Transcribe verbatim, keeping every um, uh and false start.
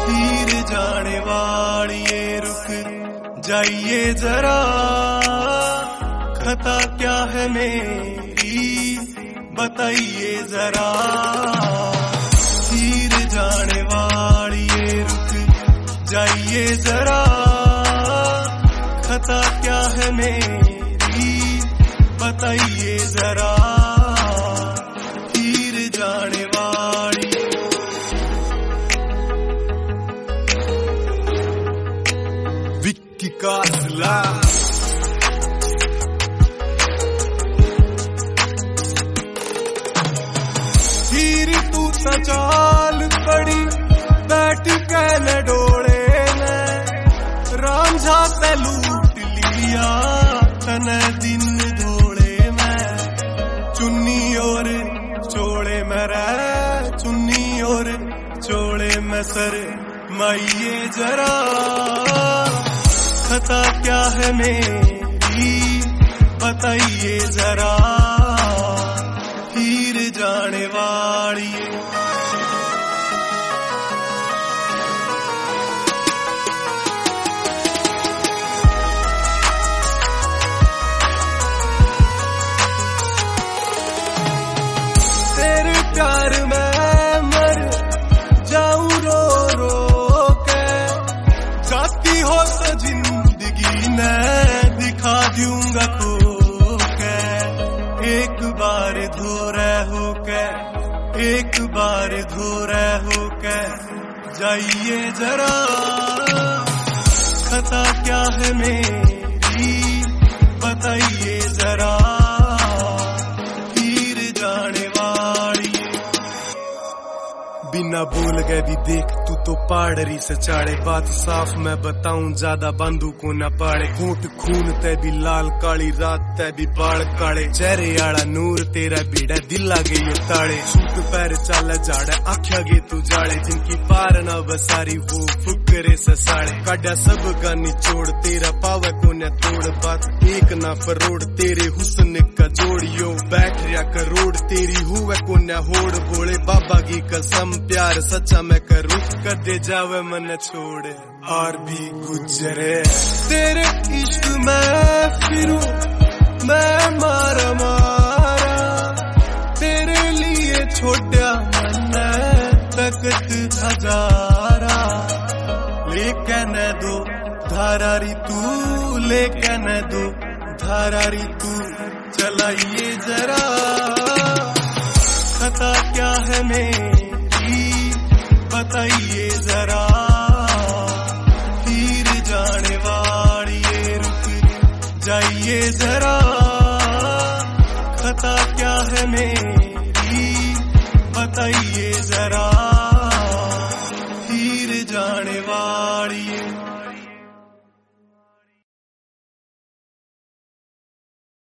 तीर जाने वालिए रुक जाइए जरा, खता क्या है मेरी बताइए जरा। तीर जाने वालिए रुक जाइए जरा, खता क्या है मेरी बताइए जरा। तीर जाने वाली विक्की कासला। तीर तू चाल पड़ी बैठ के न डोले ने, रांझा ते लूट लिया तने दिन धोले में। चुन्नी और चोले में रे चुन्नी और चोले में सर माइये जरा, खता क्या है मेरी बताइए जरा। तीर जाने वाली तेरे प्यार में मर जाऊं रो रो के, जाती हो तो जिंदगी ने दिखा दूंगा खो के। एक बार धोरे हो के एक बार धोरे हो के जाइए जरा, खता क्या है मेरी बताइए जरा। तीर जाने वाली बिना बोल गए भी देख तू तो पाड़री से चाड़े, बात साफ मैं बताऊं ज्यादा बंदू को न पाड़े। होंठ खून ते भी लाल काली रात ते भी बाल काले, चेहरे आला नूर तेरा बीड़ा दिल आगे यो ताड़े। सूट पैर चाल जाड़े आख्या गे तू जाड़े, जिनकी पार न बसारी वो फुकरे से साड़े। काड़ा सब का निचोड़ तेरा पावे को न तोड़, बात एक ना फरोड़ तेरे हुस्न का जोड़ियो। बैठ रिया करोड़ तेरी हुए को न होड़, बोले बाबा की कसम प्यार सच्चा मैं करूं, कदे जावे मन छोड़े और भी गुजरे। तेरे इश्क में फिरूं मैं मारा मारा, तेरे लिए छोड़ा मन तकत हजारा। लेके न दो धारारी तू लेके न दो धारारी तू, चलाइए जरा खता क्या है मेरी बताइए जरा। तीर जाने वालिए रुक जाइए जरा, खता क्या है मेरी बताइए जरा।